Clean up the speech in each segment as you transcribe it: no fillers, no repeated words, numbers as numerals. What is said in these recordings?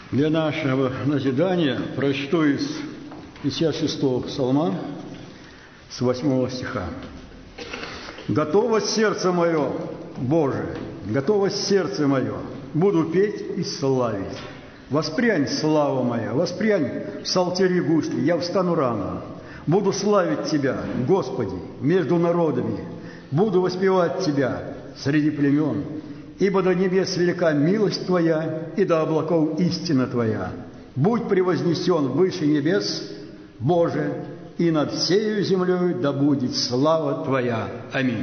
Для нашего назидания прочту из 56-го псалма с 8 стиха. «Готово сердце мое, Боже, готово сердце мое, буду петь и славить. Воспрянь, слава моя, воспрянь, псалтири гусли, я встану рано. Буду славить Тебя, Господи, между народами, буду воспевать Тебя среди племен, ибо до небес велика милость Твоя, и до облаков истина Твоя. Будь превознесен выше небес, Боже, и над всею землей да будет слава Твоя. Аминь».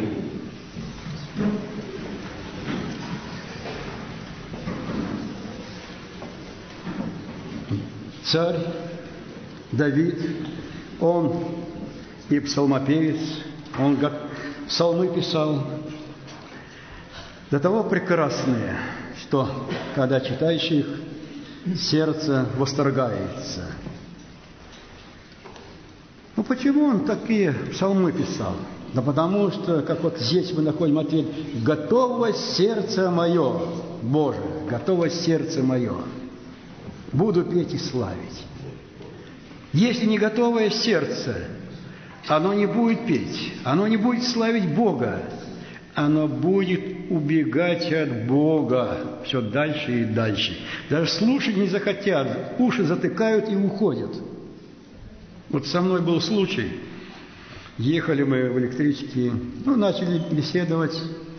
Царь Давид, он и псалмопевец, он псалмы писал, до того прекрасные, что, когда читаешь их, сердце восторгается. Ну, почему он такие псалмы писал? Да потому что, как вот здесь мы находим ответ, «Готово сердце мое, Боже, готово сердце мое, буду петь и славить». Если не готовое сердце, оно не будет петь, оно не будет славить Бога, оно будет убегать от Бога все дальше и дальше. Даже слушать не захотят, уши затыкают и уходят. Вот со мной был случай. Ехали мы в электричке, начали беседовать.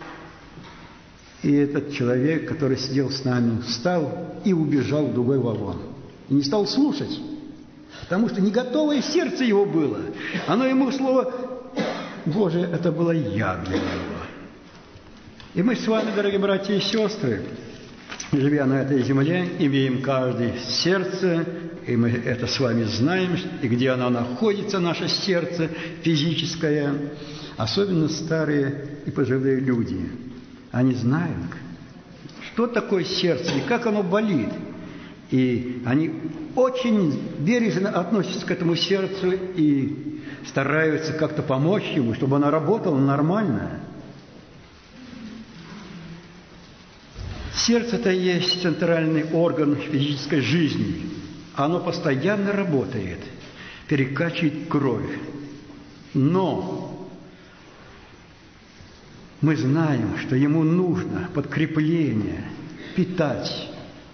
И этот человек, который сидел с нами, встал и убежал в другой вагон. И не стал слушать, потому что не готовое сердце его было. Оно ему слово Божие, это было яд для него. И мы с вами, дорогие братья и сестры, живя на этой земле, имеем каждое сердце, и мы это с вами знаем, и где оно находится, наше сердце физическое, особенно старые и пожилые люди. Они знают, что такое сердце и как оно болит. И они очень бережно относятся к этому сердцу и стараются как-то помочь ему, чтобы оно работало нормально. Сердце-то есть центральный орган физической жизни. Оно постоянно работает, перекачивает кровь. Но мы знаем, что ему нужно подкрепление, питать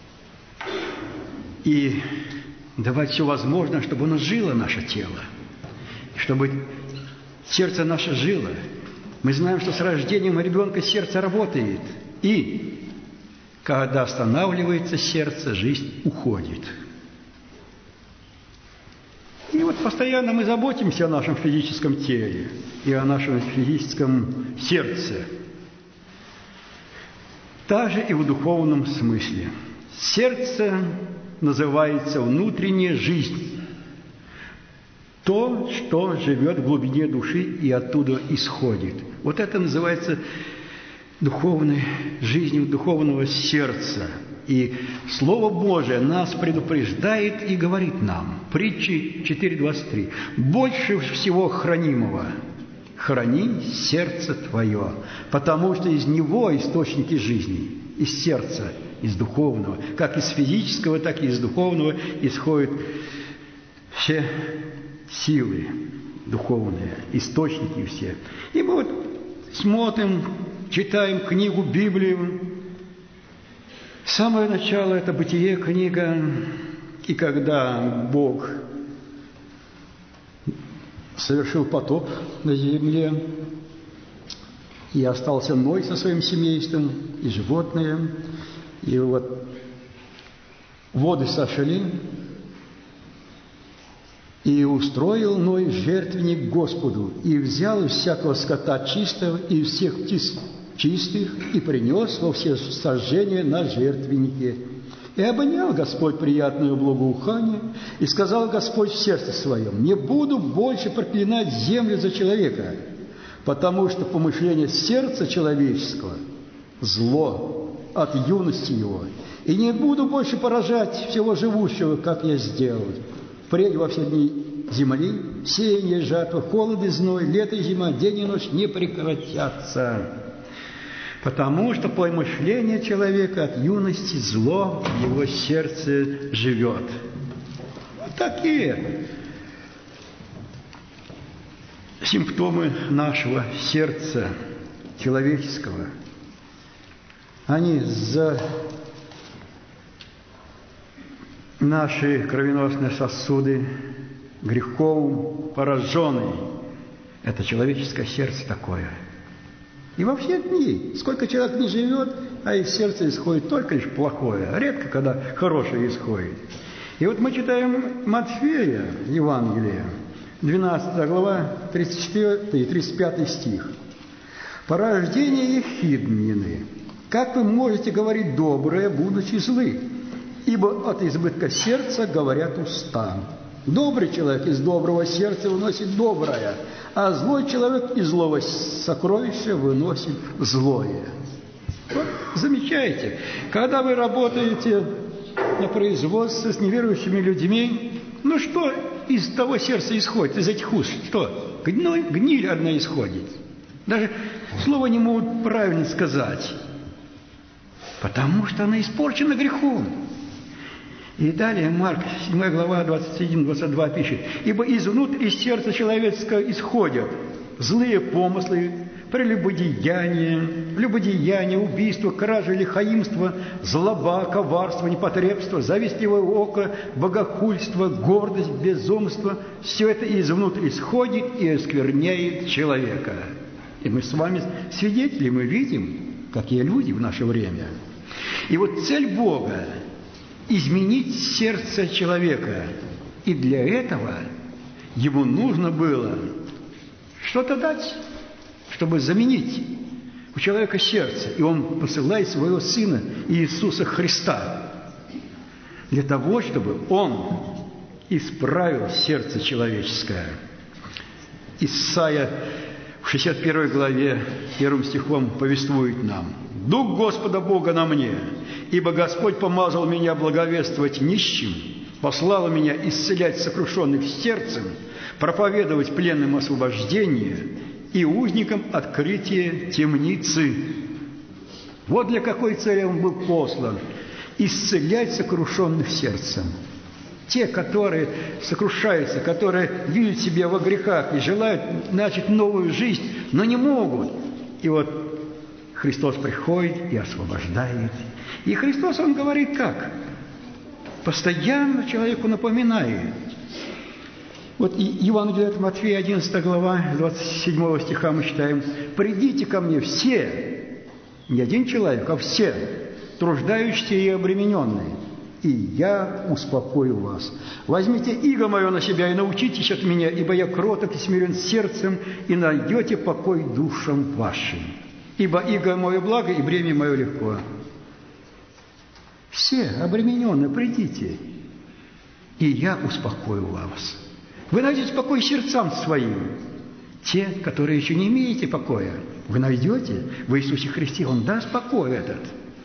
и давать все возможное, чтобы оно жило, наше тело, чтобы сердце наше жило. Мы знаем, что с рождением ребенка сердце работает, и когда останавливается сердце, жизнь уходит. И вот постоянно мы заботимся о нашем физическом теле и о нашем физическом сердце. Также и в духовном смысле. Сердце называется внутренняя жизнь. То, что живет в глубине души и оттуда исходит. Вот это называется духовной жизнью духовного сердца. И Слово Божие нас предупреждает и говорит нам, притчи 4:23, «Больше всего хранимого храни сердце твое, потому что из него источники жизни, из сердца, из духовного, как из физического, так и из духовного исходят все силы духовные, источники все». И мы вот смотрим, читаем книгу, Библию. Самое начало – это Бытие книга. И когда Бог совершил потоп на земле, и остался Ной со своим семейством, и животные, и вот воды сошли, и устроил Ной жертвенник Господу, и взял из всякого скота чистого, и из всех птиц чистых, и принес во все сожжения на жертвеннике. И обонял Господь приятное благоухание, и сказал Господь в сердце своем: «Не буду больше проклинать землю за человека, потому что помышление сердца человеческого – зло от юности его, и не буду больше поражать всего живущего, как я сделал. Впредь во все дни земли, сеяние, жатва, холод и зной, лето и зима, день и ночь не прекратятся». Потому что помышление человека от юности зло в его сердце живет. Вот такие симптомы нашего сердца человеческого. Они за наши кровеносные сосуды грехом поражены. Это человеческое сердце такое. И во все дни, сколько человек не живет, а из сердца исходит только лишь плохое, редко когда хорошее исходит. И вот мы читаем Матфея, Евангелие, 12 глава, 34 и 35 стих. «Порождение ехиднины, как вы можете говорить доброе, будучи злы? Ибо от избытка сердца говорят уста. Добрый человек из доброго сердца выносит доброе, а злой человек из злого сокровища выносит злое». Вот, замечаете, когда вы работаете на производстве с неверующими людьми, ну что из того сердца исходит, из этих уст? Что? Гниль одна исходит. Даже слова не могут правильно сказать, потому что она испорчена грехом. И далее Марк, 7 глава, 21-22 пишет: «Ибо изнутри из сердца человеческого исходят злые помыслы, прелюбодеяние, убийство, кража, лихаимство, злоба, коварство, непотребство, завистливое око, богохульство, гордость, безумство». Все это изнутри исходит и оскверняет человека. И мы с вами свидетели, мы видим, какие люди в наше время. И вот цель Бога – изменить сердце человека. И для этого ему нужно было что-то дать, чтобы заменить у человека сердце. И он посылает своего Сына Иисуса Христа для того, чтобы он исправил сердце человеческое. Исайя в 61 главе 1 стихом повествует нам: «Дух Господа Бога на мне, ибо Господь помазал меня благовествовать нищим, послал меня исцелять сокрушенных сердцем, проповедовать пленным освобождение и узникам открытие темницы». Вот для какой цели он был послан – исцелять сокрушенных сердцем. Те, которые сокрушаются, которые видят себя во грехах и желают начать новую жизнь, но не могут. И вот Христос приходит и освобождает. И Христос, Он говорит как? Постоянно человеку напоминает. Вот Евангелие от Матфея, 11 глава, 27 стиха мы читаем: «Придите ко мне все», не один человек, а все, труждающиеся и обремененные, и я успокою вас. Возьмите иго мое на себя и научитесь от меня, ибо я кроток и смирен сердцем, и найдете покой душам вашим. Ибо иго мое благо, и бремя мое легко». Все обремененные, придите, и я успокою вас. Вы найдете покой сердцам своим. Те, которые еще не имеете покоя, вы найдете в Иисусе Христе. Он даст покой этот.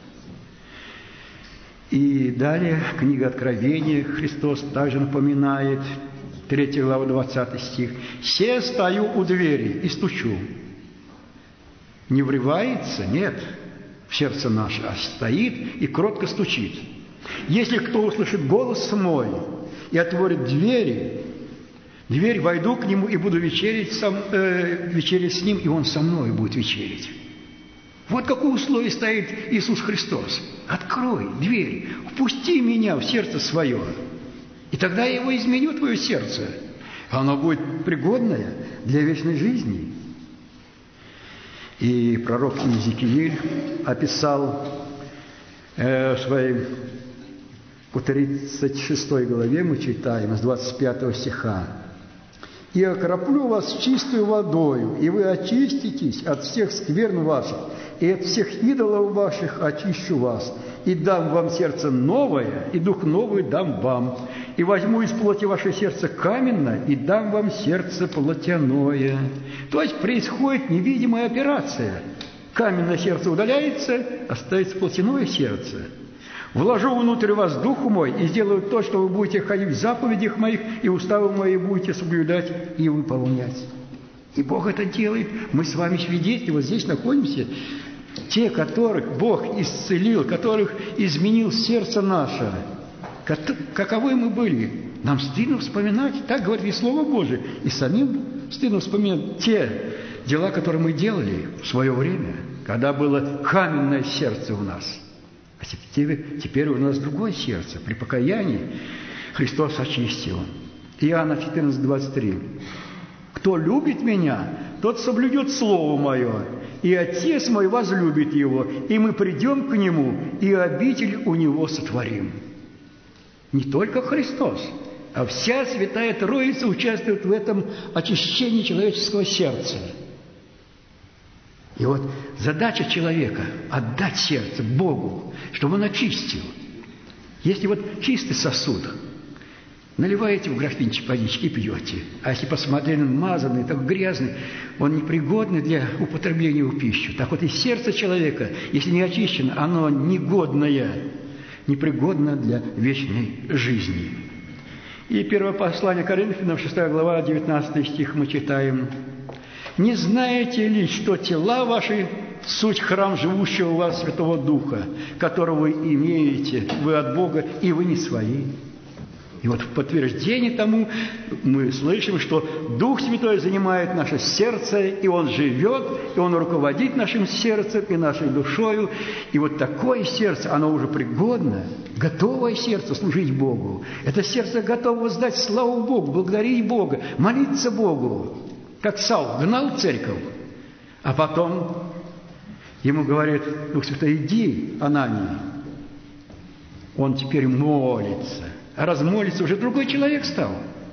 И далее, книга Откровения, Христос также напоминает, 3 глава, 20 стих: «Се стою у двери и стучу». Не врывается, нет, в сердце наше, а стоит и кротко стучит. «Если кто услышит голос мой и отворит дверь, войду к нему и буду вечерить с ним, и он со мной будет вечерить». Вот какое условие стоит Иисус Христос. Открой дверь, впусти меня в сердце свое, и тогда я его изменю, твое сердце. Оно будет пригодное для вечной жизни. И пророк Иезекииль описал в своей 36 главе, мы читаем, с 25 стиха: «И окроплю вас чистую водою, и вы очиститесь от всех скверн ваших, и от всех идолов ваших очищу вас, и дам вам сердце новое, и дух новый дам вам, и возьму из плоти ваше сердце каменное, и дам вам сердце плотяное». То есть происходит невидимая операция. Каменное сердце удаляется, остается плотяное сердце. «Вложу внутрь вас дух мой, и сделаю то, что вы будете ходить в заповедях моих, и уставы мои будете соблюдать и выполнять». И Бог это делает. Мы с вами свидетели, вот здесь находимся, те, которых Бог исцелил, которых изменил сердце наше, каковы мы были. Нам стыдно вспоминать, так говорит и Слово Божие, и самим стыдно вспоминать те дела, которые мы делали в свое время, когда было каменное сердце у нас. А теперь у нас другое сердце. При покаянии Христос очистил. Иоанна 14:23. «Кто любит Меня, тот соблюдет Слово Мое, и Отец Мой возлюбит его, и мы придем к Нему, и обитель у Него сотворим». Не только Христос, а вся Святая Троица участвует в этом очищении человеческого сердца. И вот задача человека – отдать сердце Богу, чтобы Он очистил. Если вот чистый сосуд, наливаете в графинчик водички и пьете. А если посмотрели, он мазанный, так грязный, он непригодный для употребления в пищу. Так вот и сердце человека, если не очищено, оно негодное, непригодно для вечной жизни. И первое послание Коринфянам, 6 глава, 19 стих мы читаем. «Не знаете ли, что тела ваши – суть храм живущего у вас Святого Духа, которого вы имеете, вы от Бога, и вы не свои?» И вот в подтверждение тому мы слышим, что Дух Святой занимает наше сердце, и Он живет, и Он руководит нашим сердцем и нашей душою. И вот такое сердце, оно уже пригодно, готовое сердце служить Богу. Это сердце готово воздать славу Богу, благодарить Бога, молиться Богу. Как Савл гнал церковь, а потом ему говорит Дух Святой: иди, Ананий. Он теперь молится. А раз молится, уже другой человек стал.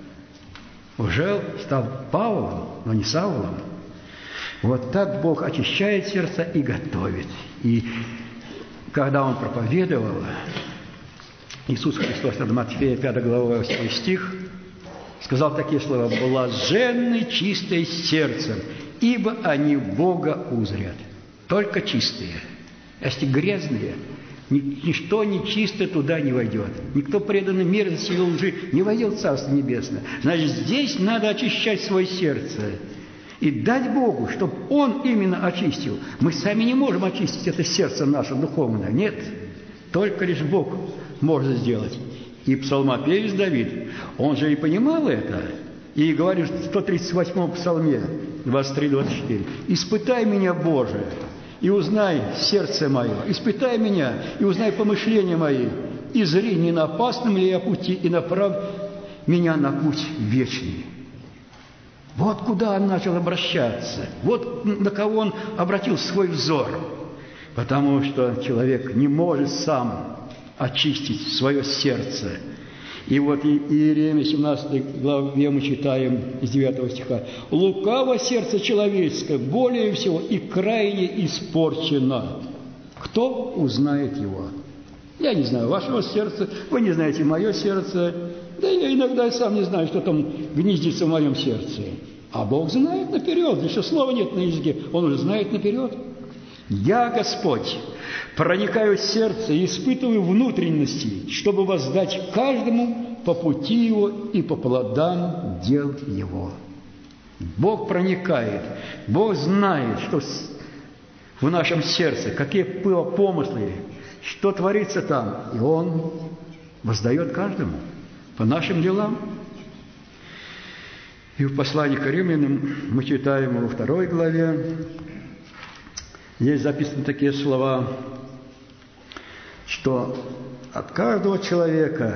Уже стал Павлом, но не Савлом. Вот так Бог очищает сердце и готовит. И когда Он проповедовал, Иисус Христос, от Матфея, 5 глава, 8 стих, сказал такие слова: «Блаженны чистые сердцем, ибо они Бога узрят». Только чистые. Если грязные, ничто нечистое туда не войдет. Никто преданный мерзости и лжи не войдет в Царство Небесное. Значит, здесь надо очищать свое сердце и дать Богу, чтобы Он именно очистил. Мы сами не можем очистить это сердце наше духовное. Нет. Только лишь Бог может сделать. И псалмопевец Давид, он же и понимал это. И говорит в 138-м псалме, 23-24. «Испытай меня, Боже, и узнай сердце мое, испытай меня, и узнай помышления мои, и зри, не на опасном ли я пути, и направь меня на путь вечный». Вот куда он начал обращаться, вот на кого он обратил свой взор, потому что человек не может сам очистить свое сердце. И вот Иеремия 17 главе мы читаем из 9 стиха: «Лукаво сердце человеческое более всего и крайне испорчено. Кто узнает его?» Я не знаю вашего сердца, вы не знаете мое сердце, да я иногда сам не знаю, что там гнездится в моем сердце. А Бог знает наперед, еще слова нет на языке, Он уже знает наперед. «Я, Господь, проникаю в сердце и испытываю внутренности, чтобы воздать каждому по пути его и по плодам дел его». Бог проникает, Бог знает, что в нашем сердце, какие помыслы, что творится там, и Он воздает каждому по нашим делам. И в послании к Римлянам мы читаем во 2 главе, здесь записаны такие слова, что от каждого человека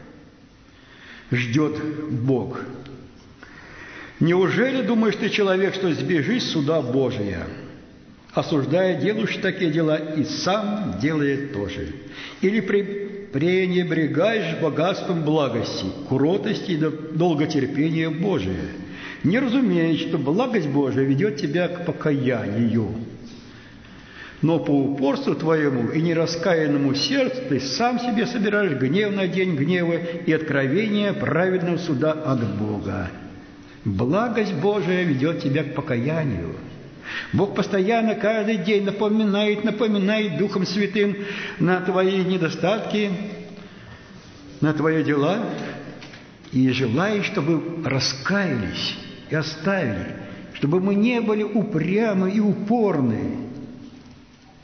ждет Бог. «Неужели думаешь ты, человек, что сбежишь суда Божия, осуждая делающий такие дела, и сам делает тоже? Или пренебрегаешь богатством благости, кротости и долготерпения Божия, не разумеешь, что благость Божия ведет тебя к покаянию? Но по упорству твоему и нераскаянному сердцу ты сам себе собираешь гнев на день гнева и откровение праведного суда от Бога. Благость Божия ведет тебя к покаянию». Бог постоянно, каждый день напоминает Духом Святым на твои недостатки, на твои дела, и желает, чтобы раскаялись и оставили, чтобы мы не были упрямы и упорны.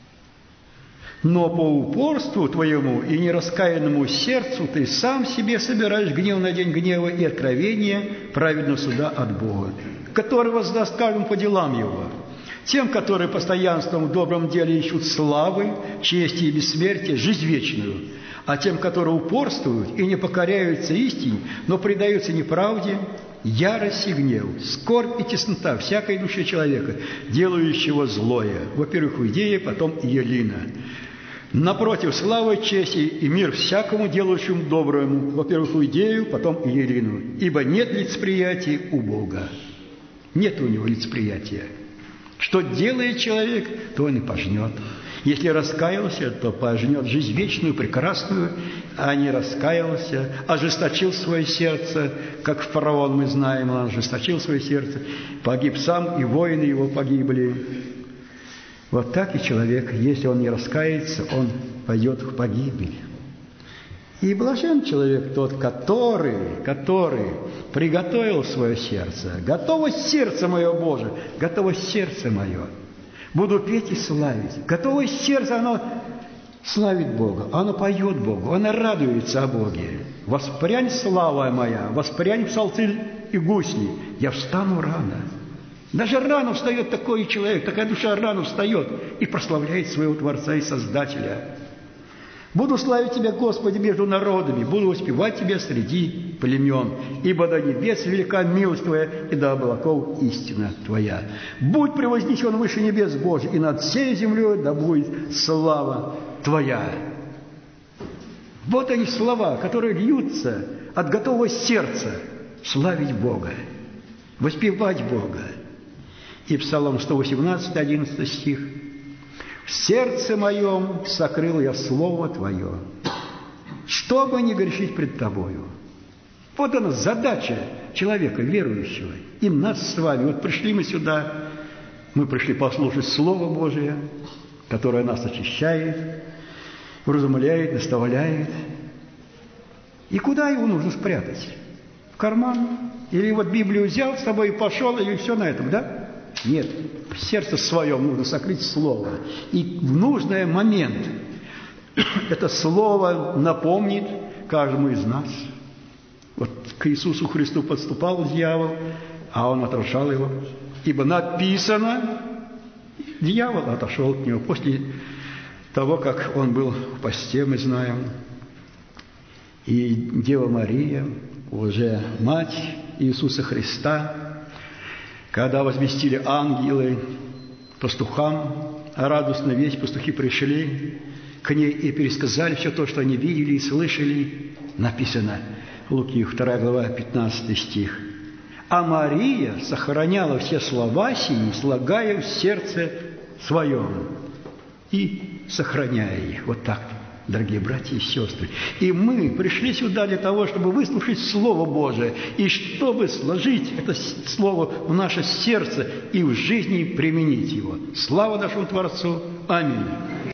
Но по упорству твоему и нераскаянному сердцу ты сам себе собираешь гнев на день гнева и откровение праведного суда от Бога, который воздаст каждому по делам его. Тем, которые постоянством в добром деле ищут славы, чести и бессмертия, жизнь вечную, а тем, которые упорствуют и не покоряются истине, но предаются неправде, ярость и гнев, скорбь и теснота всякой души человека, делающего злое, во-первых, Иудея, потом Иелина. Напротив, слава, честь и мир всякому, делающему доброму, во-первых, Иудею, потом Иелину, ибо нет лицеприятия у Бога. Нет у него лицеприятия. Что делает человек, то он и пожнет. Если раскаялся, то пожнет жизнь вечную, прекрасную, а не раскаялся, ожесточил свое сердце, как фараон, мы знаем, он ожесточил свое сердце, погиб сам, и воины его погибли. Вот так и человек, если он не раскается, он пойдет в погибель. И блажен человек тот, который приготовил свое сердце. Готово сердце мое, Боже, готово сердце мое. Буду петь и славить. Готовое сердце, оно славит Бога, оно поет Богу, оно радуется о Боге. Воспрянь, слава моя, воспрянь псалтырь и гусли, я встану рано. Даже рано встает такой человек, такая душа рано встает и прославляет своего Творца и Создателя. Буду славить Тебя, Господи, между народами, буду воспевать Тебя среди племен, ибо до небес велика милость Твоя, и до облаков истина Твоя. Будь превознесен выше небес, Божий, и над всей землей да будет слава Твоя. Вот они слова, которые льются от готового сердца славить Бога, воспевать Бога. И Псалом 118, 11 стих. «В сердце моем сокрыл я Слово Твое, чтобы не грешить пред Тобою». Вот она задача человека, верующего, и нас с вами. Вот пришли мы сюда, мы пришли послушать Слово Божие, которое нас очищает, вразумляет, наставляет. И куда его нужно спрятать? В карман? Или вот Библию взял с собой и пошел, и все на этом, да? Нет, в сердце своем нужно сокрыть Слово. И в нужный момент это Слово напомнит каждому из нас. Вот к Иисусу Христу подступал дьявол, а Он отражал его. Ибо написано, дьявол отошел от него после того, как он был в посте, мы знаем. И Дева Мария, уже мать Иисуса Христа, когда возвестили ангелы пастухам о радостной весть, пастухи пришли к ней и пересказали все то, что они видели и слышали. Написано, Луки 2 глава, 15 стих. «А Мария сохраняла все слова сии, слагая в сердце своем и сохраняя их». Вот так, дорогие братья и сестры. И мы пришли сюда для того, чтобы выслушать Слово Божие, и чтобы сложить это Слово в наше сердце и в жизни применить его. Слава нашему Творцу! Аминь!